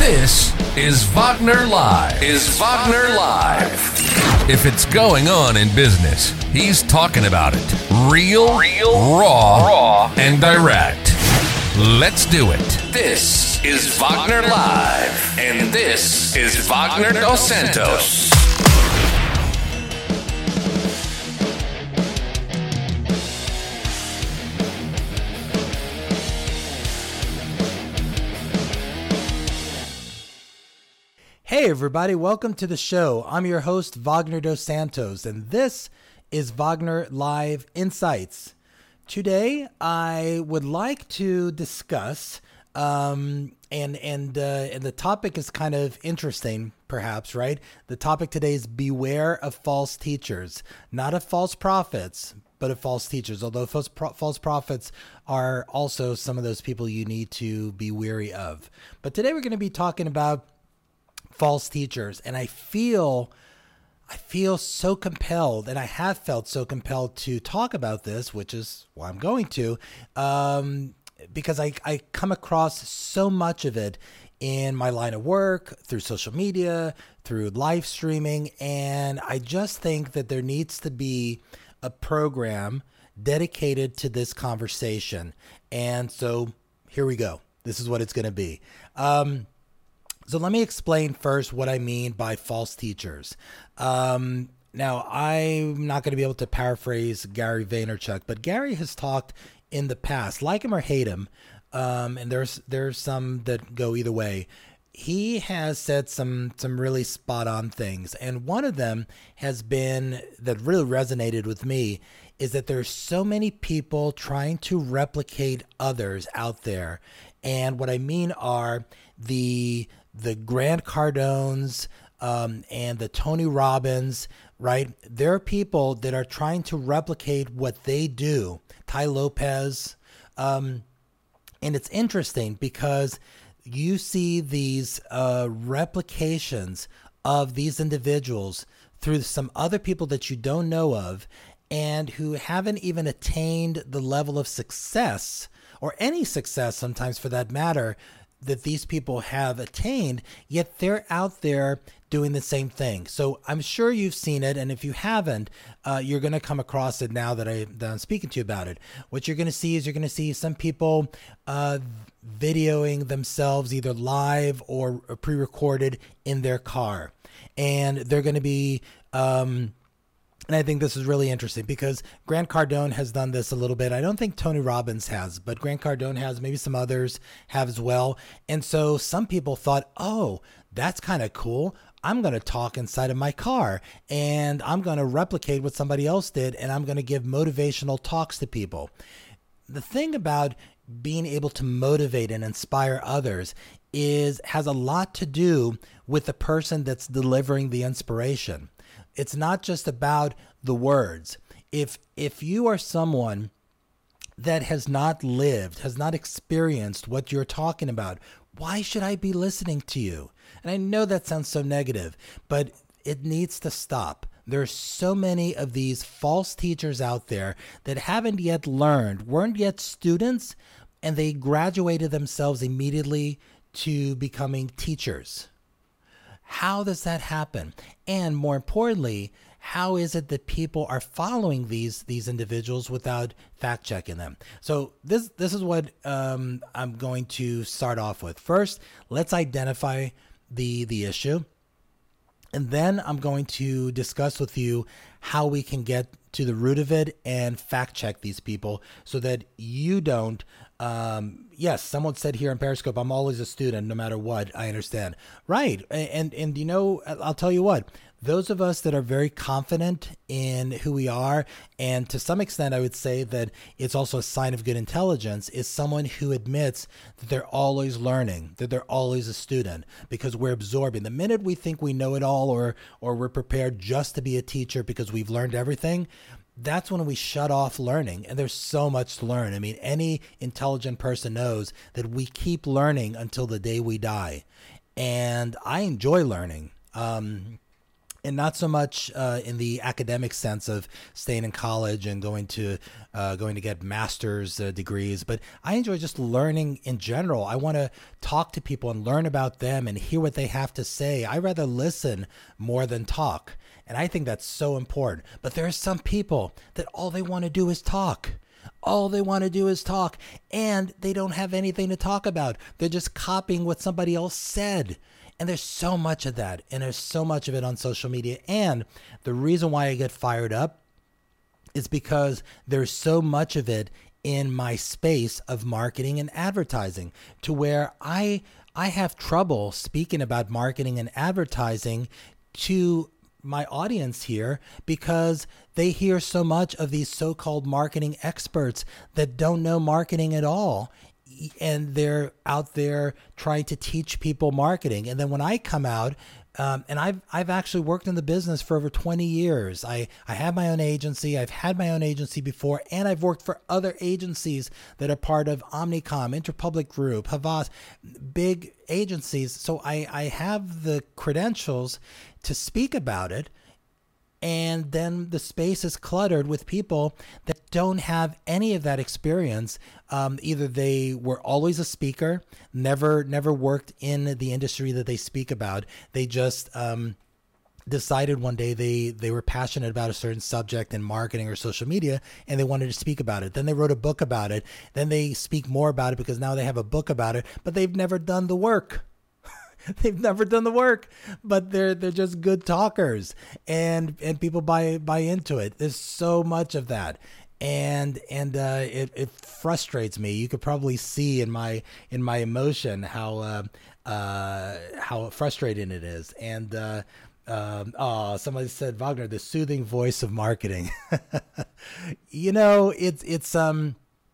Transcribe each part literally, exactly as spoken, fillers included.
This is Wagner Live. Is Wagner Live. If it's going on in business, he's talking about it. Real, Real raw, raw, and direct. Let's do it. This is Wagner Live. And this is Wagner Dos Santos. Hey everybody, welcome to the show. I'm your host, Wagner Dos Santos, and this is Wagner Live Insights. Today, I would like to discuss, um, and and uh, and the topic is kind of interesting, perhaps, right? The topic today is beware of false teachers, not of false prophets, but of false teachers. Although false, pro- false prophets are also some of those people you need to be wary of. But today we're going to be talking about false teachers, and I feel I feel so compelled, and I have felt so compelled to talk about this, which is why I'm going to, um, because I, I come across so much of it in my line of work, through social media, through live streaming, and I just think that there needs to be a program dedicated to this conversation. And so here we go. This is what it's going to be. Um, So let me explain first what I mean by false teachers. Um, now, I'm not going to be able to paraphrase Gary Vaynerchuk, but Gary has talked in the past, like him or hate him, um, and there's there's some that go either way. He has said some some really spot on things, and one of them has been that really resonated with me is that there's so many people trying to replicate others out there, and what I mean are the the Grant Cardones um, and the Tony Robbins, right? There are people that are trying to replicate what they do. Tai Lopez. Um, and it's interesting because you see these uh, replications of these individuals through some other people that you don't know of and who haven't even attained the level of success or any success sometimes for that matter that these people have attained, yet they're out there doing the same thing. So I'm sure you've seen it, and if you haven't, uh, you're going to come across it now that, I, that I'm speaking to you about it. What you're going to see is you're going to see some people uh, videoing themselves either live or pre-recorded in their car, and they're going to be... Um, And I think this is really interesting because Grant Cardone has done this a little bit. I don't think Tony Robbins has, but Grant Cardone has, maybe some others have as well. And so some people thought, oh, that's kind of cool. I'm going to talk inside of my car and I'm going to replicate what somebody else did. And I'm going to give motivational talks to people. The thing about being able to motivate and inspire others is has a lot to do with the person that's delivering the inspiration. It's not just about the words. If if you are someone that has not lived, has not experienced what you're talking about, why should I be listening to you? And I know that sounds so negative, but it needs to stop. There's so many of these false teachers out there that haven't yet learned, weren't yet students, and they graduated themselves immediately to becoming teachers. How does that happen? And more importantly, how is it that people are following these these individuals without fact checking them? So this this is what um, I'm going to start off with. First, let's identify the the issue, and then I'm going to discuss with you how we can get to the root of it and fact check these people so that you don't. Um, yes, someone said here in Periscope, I'm always a student, no matter what. I understand. Right. And, and, and, you know, I'll tell you what, those of us that are very confident in who we are, and to some extent, I would say that it's also a sign of good intelligence, is someone who admits that they're always learning, that they're always a student, because we're absorbing. The minute we think we know it all, or, or we're prepared just to be a teacher because we've learned everything, that's when we shut off learning. And there's so much to learn. I mean, any intelligent person knows that we keep learning until the day we die. And I enjoy learning. Um, and not so much uh, in the academic sense of staying in college and going to uh, going to get master's uh, degrees, but I enjoy just learning in general. I want to talk to people and learn about them and hear what they have to say. I rather listen more than talk, and I think that's so important. But there are some people that all they want to do is talk. All they want to do is talk, and they don't have anything to talk about. They're just copying what somebody else said. And there's so much of that, and there's so much of it on social media. And the reason why I get fired up is because there's so much of it in my space of marketing and advertising, to where I I have trouble speaking about marketing and advertising to my audience here, because they hear so much of these so-called marketing experts that don't know marketing at all. And they're out there trying to teach people marketing. And then when I come out, um, and I've I've actually worked in the business for over twenty years. I, I have my own agency. I've had my own agency before, and I've worked for other agencies that are part of Omnicom, Interpublic Group, Havas, big agencies. So I, I have the credentials to speak about it. And then the space is cluttered with people that don't have any of that experience. Um, either they were always a speaker, never never worked in the industry that they speak about. They just um, decided one day they, they were passionate about a certain subject in marketing or social media, and they wanted to speak about it. Then they wrote a book about it. Then they speak more about it because now they have a book about it, but they've never done the work. They've never done the work, but they're they're just good talkers, and and people buy buy into it. There's so much of that, and and uh, it it frustrates me. You could probably see in my in my emotion how uh, uh, how frustrating it is. And uh, um, oh, somebody said, Wagner, the soothing voice of marketing. You know, it's it's um.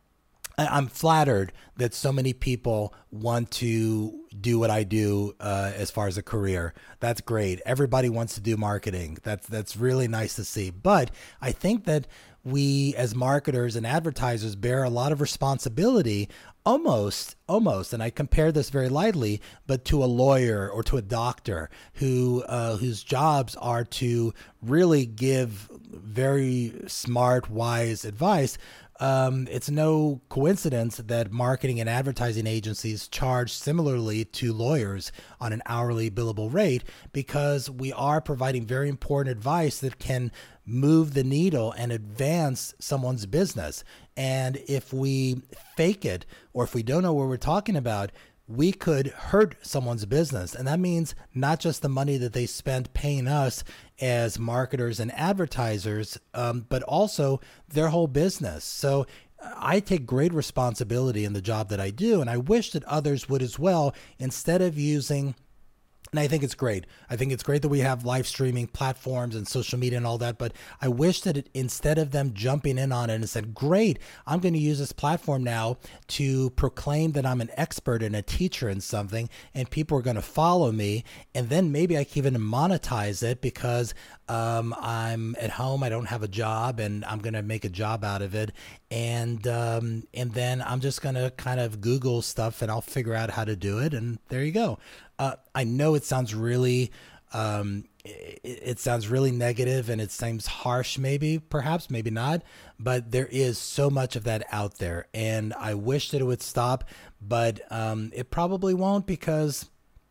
I'm flattered that so many people want to do what I do uh, as far as a career. That's great. Everybody wants to do marketing. That's that's really nice to see. But I think that we as marketers and advertisers bear a lot of responsibility, almost, almost, and I compare this very lightly, but to a lawyer or to a doctor who uh, whose jobs are to really give very smart, wise advice. Um, it's no coincidence that marketing and advertising agencies charge similarly to lawyers on an hourly billable rate, because we are providing very important advice that can move the needle and advance someone's business. And if we fake it, or if we don't know what we're talking about, we could hurt someone's business. And that means not just the money that they spend paying us as marketers and advertisers, um, but also their whole business. So I take great responsibility in the job that I do, and I wish that others would as well, instead of using. And I think it's great. I think it's great that we have live streaming platforms and social media and all that. But I wish that it, instead of them jumping in on it and said, great, I'm going to use this platform now to proclaim that I'm an expert and a teacher in something, and people are going to follow me. And then maybe I can even monetize it because um, I'm at home, I don't have a job, and I'm going to make a job out of it. And um, and then I'm just going to kind of Google stuff and I'll figure out how to do it. And there you go. Uh, I know it sounds really, um, it, it sounds really negative, and it seems harsh, maybe, perhaps, maybe not, but there is so much of that out there, and I wish that it would stop, but um, it probably won't, because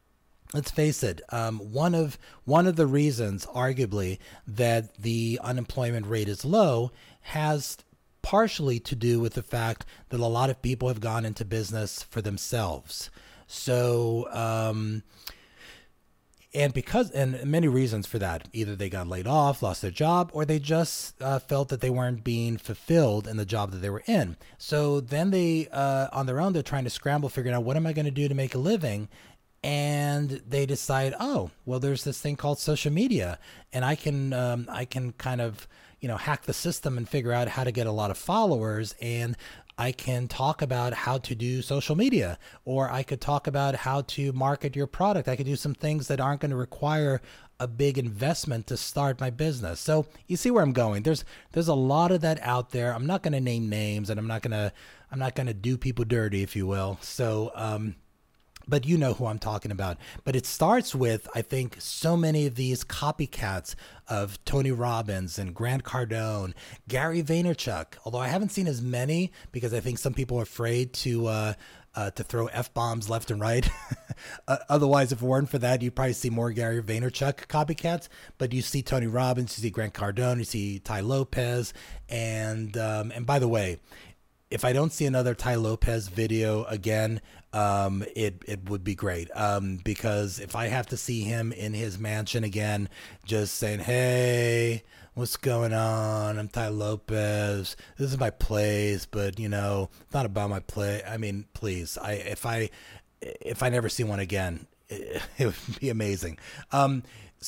let's face it, um, one of one of the reasons, arguably, that the unemployment rate is low has partially to do with the fact that a lot of people have gone into business for themselves. So, um, and because, and many reasons for that, either they got laid off, lost their job, or they just uh, felt that they weren't being fulfilled in the job that they were in. So then they, uh, on their own, they're trying to scramble, figuring out, what am I going to do to make a living? And they decide, oh, well, there's this thing called social media, and I can, um, I can kind of, you know, hack the system and figure out how to get a lot of followers, and I can talk about how to do social media, or I could talk about how to market your product. I could do some things that aren't going to require a big investment to start my business. So you see where I'm going. There's there's a lot of that out there. I'm not going to name names, and I'm not going to I'm not going to do people dirty, if you will. So um but you know who I'm talking about. But it starts with, I think, so many of these copycats of Tony Robbins and Grant Cardone, Gary Vaynerchuk, although I haven't seen as many because I think some people are afraid to uh, uh, to throw F-bombs left and right. uh, otherwise, if it weren't for that, you'd probably see more Gary Vaynerchuk copycats. But you see Tony Robbins, you see Grant Cardone, you see Tai Lopez. And, um, and by the way, if I don't see another Tai Lopez video again, um, it it would be great. Um, because if I have to see him in his mansion again, just saying, "Hey, what's going on? I'm Tai Lopez. This is my place, but you know, it's not about my play." I mean, please, I if I if I never see one again, it, it would be amazing. Um,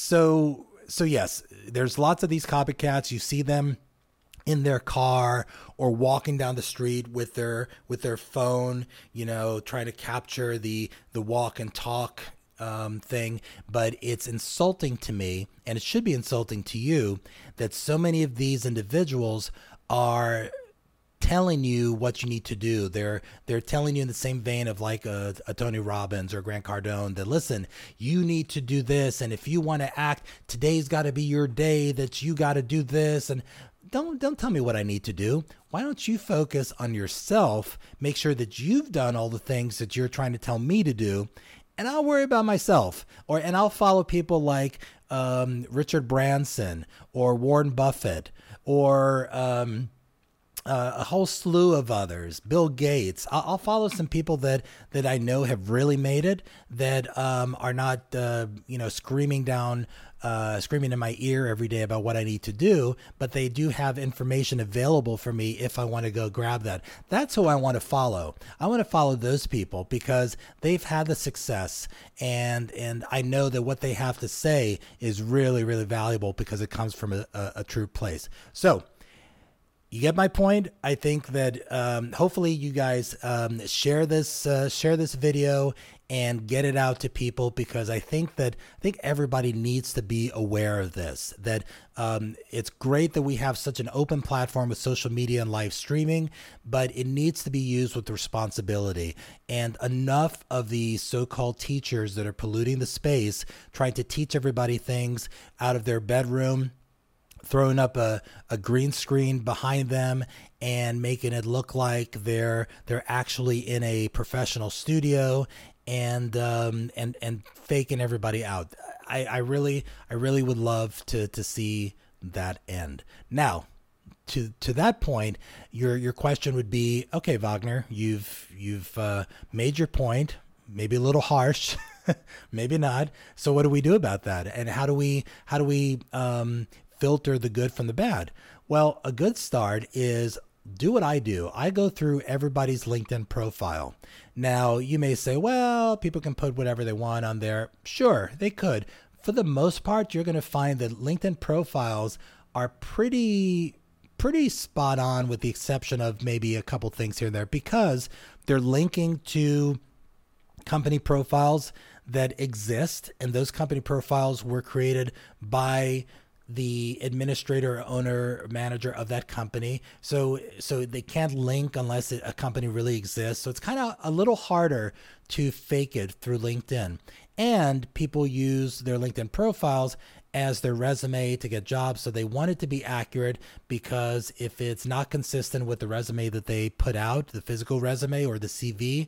so so yes, there's lots of these copycats. You see them in their car or walking down the street with their with their phone, you know, trying to capture the the walk and talk um, thing. But it's insulting to me, and it should be insulting to you, that so many of these individuals are telling you what you need to do. They're they're telling you in the same vein of like a, a Tony Robbins or Grant Cardone that, listen, you need to do this, and if you want to act, today's got to be your day, that you got to do this. And Don't don't tell me what I need to do. Why don't you focus on yourself? Make sure that you've done all the things that you're trying to tell me to do, and I'll worry about myself. Or and I'll follow people like um, Richard Branson or Warren Buffett or um, uh, a whole slew of others. Bill Gates. I'll, I'll follow some people that that I know have really made it, that um, are not uh, you know screaming down. Uh, screaming in my ear every day about what I need to do, but they do have information available for me if I want to go grab that. That's who I want to follow. I want to follow those people because they've had the success, and and I know that what they have to say is really, really valuable because it comes from a, a, a true place. So you get my point. I think that um, hopefully you guys um, share this uh, share this video and get it out to people, because I think that I think everybody needs to be aware of this. That um, it's great that we have such an open platform with social media and live streaming, but it needs to be used with responsibility. And enough of the so-called teachers that are polluting the space, trying to teach everybody things out of their bedroom, throwing up a, a green screen behind them and making it look like they're they're actually in a professional studio, and um, and and faking everybody out. I, I really I really would love to to see that end. Now, to to that point, your your question would be, okay, Wagner, you've you've uh, made your point, maybe a little harsh. Maybe not. So what do we do about that? And how do we how do we um, filter the good from the bad? Well, a good start is do what I do. I go through everybody's LinkedIn profile. Now, you may say, well, people can put whatever they want on there. Sure, they could. For the most part, you're going to find that LinkedIn profiles are pretty pretty spot on, with the exception of maybe a couple things here and there, because they're linking to company profiles that exist, and those company profiles were created by the administrator, owner, manager of that company. So so they can't link unless it, a company really exists. So it's kind of a little harder to fake it through LinkedIn. And people use their LinkedIn profiles as their resume to get jobs. So they want it to be accurate, because if it's not consistent with the resume that they put out, the physical resume or the C V,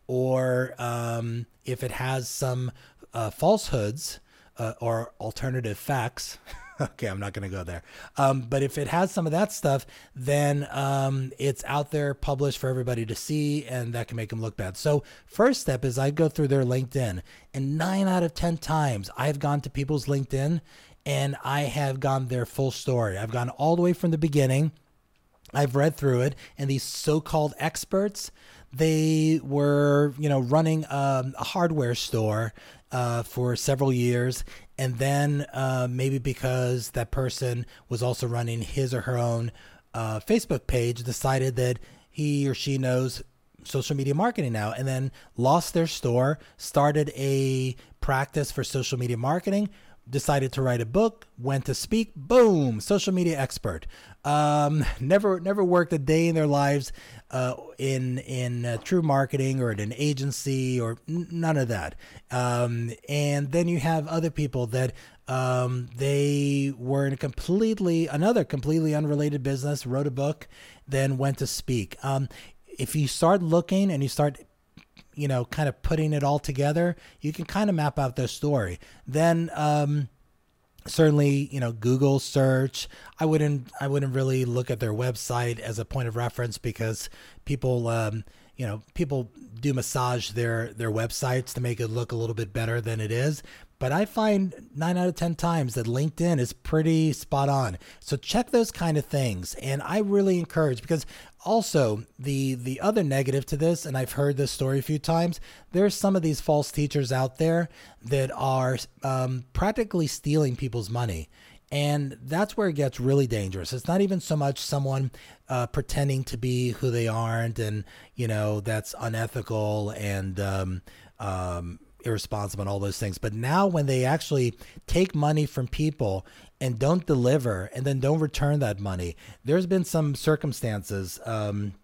or um, if it has some uh, falsehoods uh, or alternative facts, okay, I'm not going to go there. Um, but if it has some of that stuff, then um, it's out there published for everybody to see, and that can make them look bad. So first step is I go through their LinkedIn, and nine out of ten times I've gone to people's LinkedIn and I have gone their full story. I've gone all the way from the beginning. I've read through it, and these so-called experts, they were, you know, running um, a hardware store uh, for several years. And then uh, maybe because that person was also running his or her own uh, Facebook page, decided that he or she knows social media marketing now, and then lost their store, started a practice for social media marketing, decided to write a book, went to speak, boom, social media expert. Um, never, never worked a day in their lives uh, in in uh, true marketing or at an agency or n- none of that. Um, and then you have other people that um, they were in a completely another completely unrelated business, wrote a book, then went to speak. Um, if you start looking and you start you know, kind of putting it all together, you can kind of map out their story. Then, um, certainly, you know, Google search. I wouldn't, I wouldn't really look at their website as a point of reference because people, um, you know, people do massage their, their websites to make it look a little bit better than it is. But I find nine out of ten times that LinkedIn is pretty spot on. So check those kind of things. And I really encourage, because also the the other negative to this, and I've heard this story a few times, there's some of these false teachers out there that are um, practically stealing people's money. And that's where it gets really dangerous. It's not even so much someone uh, pretending to be who they aren't, and, you know, that's unethical and um, um, irresponsible and all those things. But now when they actually take money from people and don't deliver and then don't return that money, there's been some circumstances, um,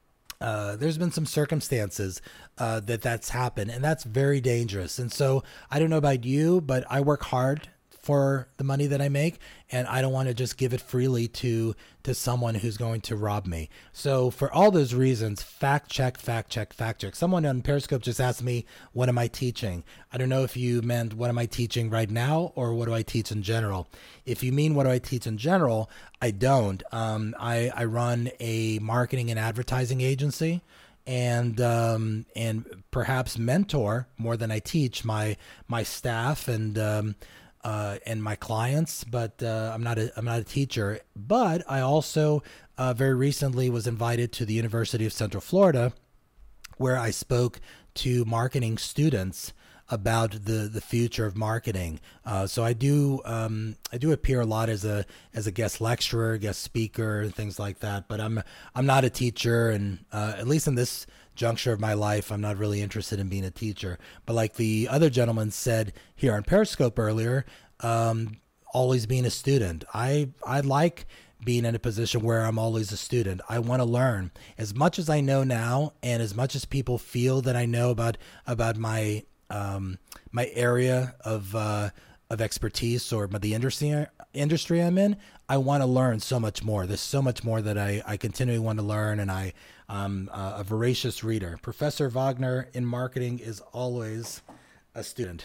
uh, there's been some circumstances uh, that that's happened, and that's very dangerous. And so I don't know about you, but I work hard for the money that I make, and I don't want to just give it freely to to someone who's going to rob me. So for all those reasons, fact check, fact check, fact check. Someone on Periscope just asked me, what am I teaching? I don't know if you meant what am I teaching right now or what do I teach in general. If you mean what do I teach in general, I don't. Um, I, I run a marketing and advertising agency, and um, and perhaps mentor more than I teach my my staff and um, Uh, and my clients, but uh, I'm not a I'm not a teacher. But I also uh, very recently was invited to the University of Central Florida, where I spoke to marketing students about the, the future of marketing. Uh, so I do um, I do appear a lot as a as a guest lecturer, guest speaker, and things like that. But I'm I'm not a teacher, and uh, at least in this juncture of my life, I'm not really interested in being a teacher. But like the other gentleman said here on Periscope earlier, um, always being a student. I I like being in a position where I'm always a student. I want to learn as much as I know now, and as much as people feel that I know about about my um, my area of uh, of expertise or the industry industry I'm in. I want to learn so much more. There's so much more that I, I continually want to learn, and I, I'm a voracious reader. Professor Wagner in marketing is always a student.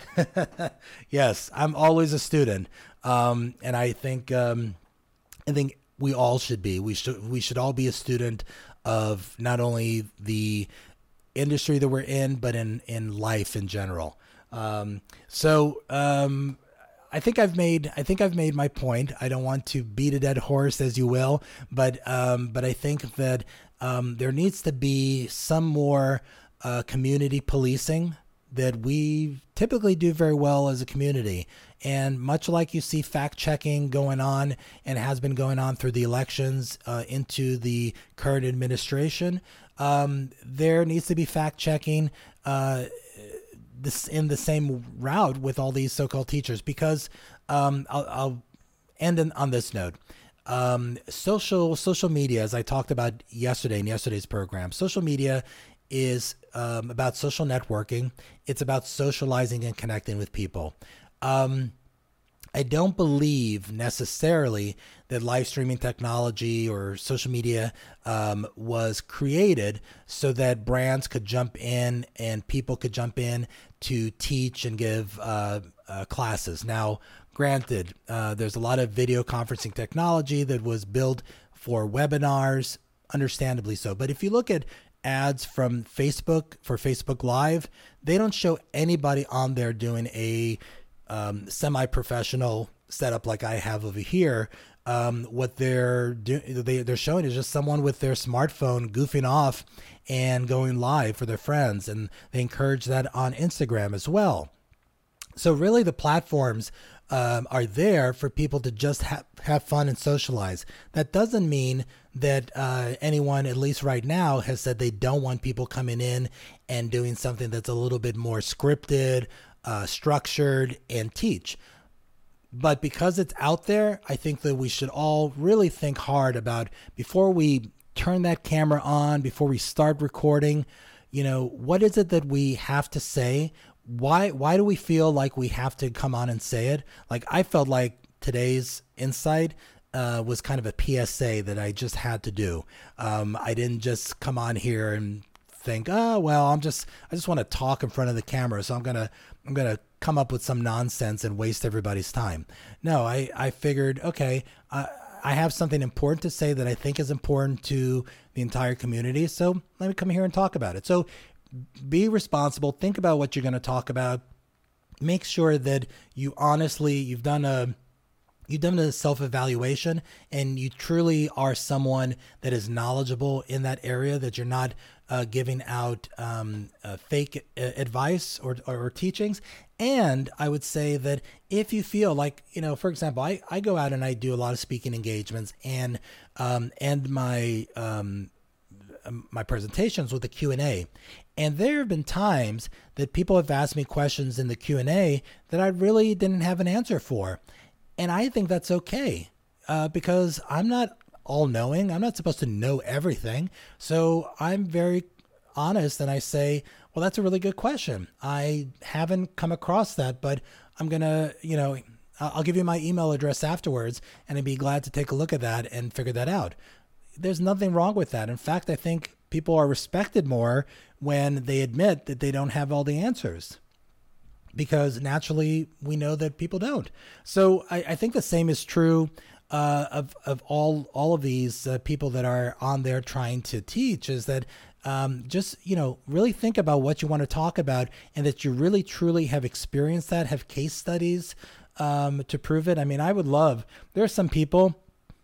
Yes, I'm always a student, um, and I think um, I think we all should be. We should we should all be a student of not only the industry that we're in, but in in life in general. Um, so. Um, I think I've made I think I've made my point. I don't want to beat a dead horse, as you will, but um, but I think that um, there needs to be some more uh, community policing that we typically do very well as a community. And much like you see fact checking going on and has been going on through the elections uh, into the current administration, um, there needs to be fact checking uh, this in the same route with all these so-called teachers, because um, I'll, I'll end in, on this note. Um, social social media, as I talked about yesterday in yesterday's program, social media is um, about social networking. It's about socializing and connecting with people. Um, I don't believe necessarily that live streaming technology or social media um, was created so that brands could jump in and people could jump in to teach and give uh, uh, classes. Now, granted, uh, there's a lot of video conferencing technology that was built for webinars, understandably so. But if you look at ads from Facebook for Facebook Live, they don't show anybody on there doing a Um, semi-professional setup like I have over here. Um, what they're do- they, they're showing is just someone with their smartphone goofing off and going live for their friends, and they encourage that on Instagram as well. So really the platforms um, are there for people to just ha- have fun and socialize. That doesn't mean that uh, anyone, at least right now, has said they don't want people coming in and doing something that's a little bit more scripted, Uh, structured, and teach. but because it's out there, I think that we should all really think hard about before we turn that camera on, before we start recording, you know, what is it that we have to say? Why why do we feel like we have to come on and say it? Like, I felt like today's Insight uh, was kind of a P S A that I just had to do. Um, I didn't just come on here and think, oh, well, I'm just, I just want to talk in front of the camera. So I'm going to, I'm going to come up with some nonsense and waste everybody's time. No, I, I figured, okay, uh, I have something important to say that I think is important to the entire community. So let me come here and talk about it. So be responsible. Think about what you're going to talk about. Make sure that you honestly, you've done a, You've done a self-evaluation and you truly are someone that is knowledgeable in that area, that you're not uh, giving out um, uh, fake uh, advice or, or, or teachings. And I would say that if you feel like, you know, for example, I, I go out and I do a lot of speaking engagements and um, end my um, my presentations with a Q and A. And there have been times that people have asked me questions in the Q and A that I really didn't have an answer for. And I think that's okay uh, because I'm not all knowing. I'm not supposed to know everything. So I'm very honest and I say, well, that's a really good question. I haven't come across that, but I'm going to, you know, I'll give you my email address afterwards and I'd be glad to take a look at that and figure that out. There's nothing wrong with that. In fact, I think people are respected more when they admit that they don't have all the answers, because naturally we know that people don't. So I, I think the same is true uh, of of all all of these uh, people that are on there trying to teach, is that um, just, you know, really think about what you want to talk about and that you really truly have experienced that, have case studies um, to prove it. I mean, I would love, there are some people,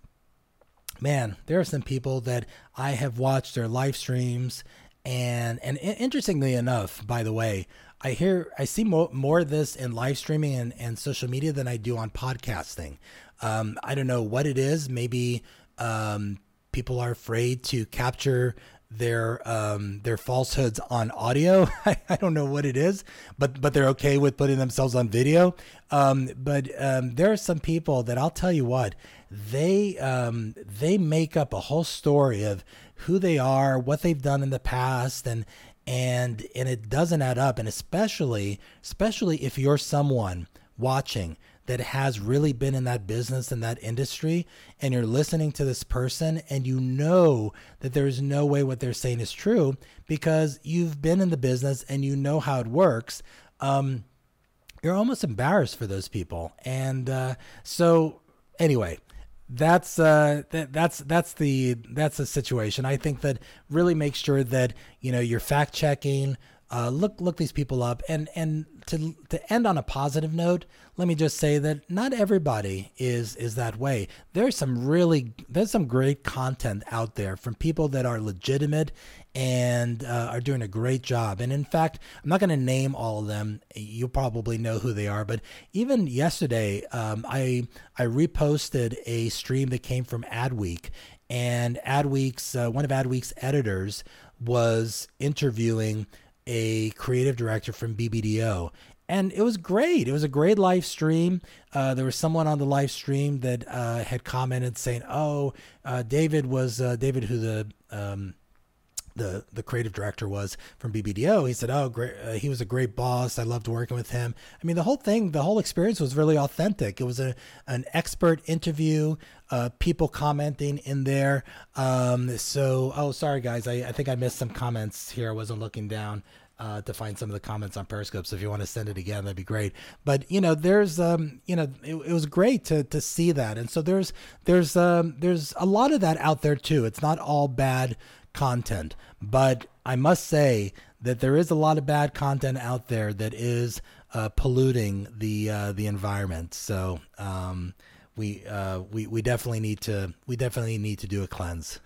man, there are some people that I have watched their live streams and, and interestingly enough, by the way, I hear, I see more, more of this in live streaming and, and social media than I do on podcasting. Um, I don't know what it is. Maybe um, people are afraid to capture their um, their falsehoods on audio. I, I don't know what it is, but but they're okay with putting themselves on video. Um, but um, there are some people that I'll tell you what, they um, they make up a whole story of who they are, what they've done in the past, and And and it doesn't add up. And especially, especially if you're someone watching that has really been in that business and that industry, and you're listening to this person and you know that there's no way what they're saying is true because you've been in the business and you know how it works, um, you're almost embarrassed for those people. And uh, so anyway, That's uh that, that's that's the that's the situation. I think that really make sure that, you know, you're fact checking, uh look look these people up, and and to to end on a positive note, let me just say that not everybody is is that way. There's some really there's some great content out there from people that are legitimate and uh, are doing a great job. And in fact, I'm not going to name all of them. You probably know who they are. But even yesterday, um, I I reposted a stream that came from Adweek, and Adweek's uh, one of Adweek's editors was interviewing a creative director from B B D O. And it was great. It was a great live stream. Uh, there was someone on the live stream that uh, had commented saying, "Oh, uh, David was uh, David, who the um, the the creative director was from B B D O." He said, "Oh, great! Uh, he was a great boss. I loved working with him." I mean, the whole thing, the whole experience was really authentic. It was a an expert interview. Uh, people commenting in there. Um, so, oh, sorry guys, I, I think I missed some comments here. I wasn't looking down uh, to find some of the comments on Periscope. So if you want to send it again, that'd be great. But you know, there's um, you know, it, it was great to to see that. And so there's there's um, there's a lot of that out there too. It's not all bad content, but I must say that there is a lot of bad content out there that is uh, polluting the uh, the environment. So um, we uh, we we definitely need to we definitely need to do a cleanse.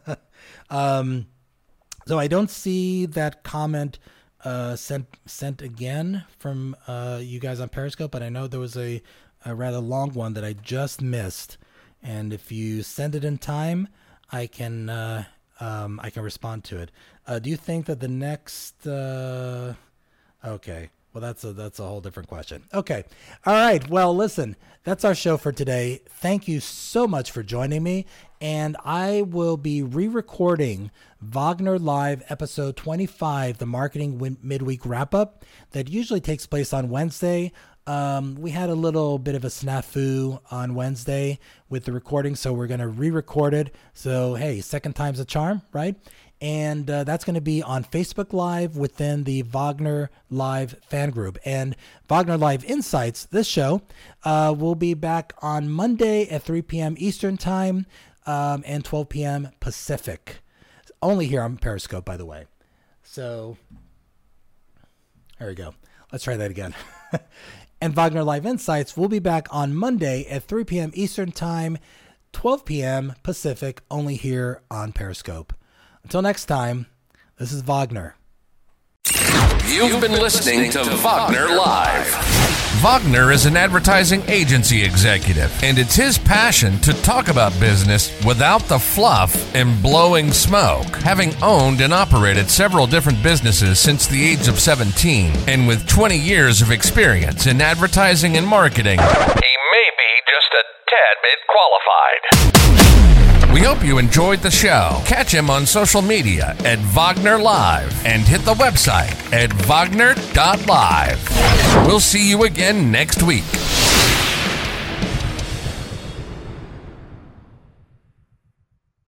um, so I don't see that comment uh, sent sent again from uh, you guys on Periscope, but I know there was a, a rather long one that I just missed. And if you send it in time, I can. Uh, Um, I can respond to it. Uh, do you think that the next, uh, okay, Well, that's a that's a whole different question. Okay. All right. Well, listen, that's our show for today. Thank you so much for joining me. And I will be re-recording Wagner Live episode twenty-five, the marketing win- midweek wrap-up that usually takes place on Wednesday. Um, we had a little bit of a snafu on Wednesday with the recording, so we're going to re-record it. So, hey, second time's a charm, right? And uh, that's going to be on Facebook Live within the Wagner Live fan group. And Wagner Live Insights, this show, uh, will be back on Monday at three p.m. Eastern Time um, and twelve p.m. Pacific. Only here on Periscope, by the way. So, there we go. Let's try that again. And Wagner Live Insights will be back on Monday at three p.m. Eastern Time, twelve p.m. Pacific, only here on Periscope. Until next time, this is Wagner. You've been listening to Wagner Live. Wagner is an advertising agency executive, and it's his passion to talk about business without the fluff and blowing smoke. Having owned and operated several different businesses since the age of seventeen, and with twenty years of experience in advertising and marketing, he may be just a tad bit qualified. We hope you enjoyed the show. Catch him on social media at Wagner Live and hit the website at wagner dot live. We'll see you again next week.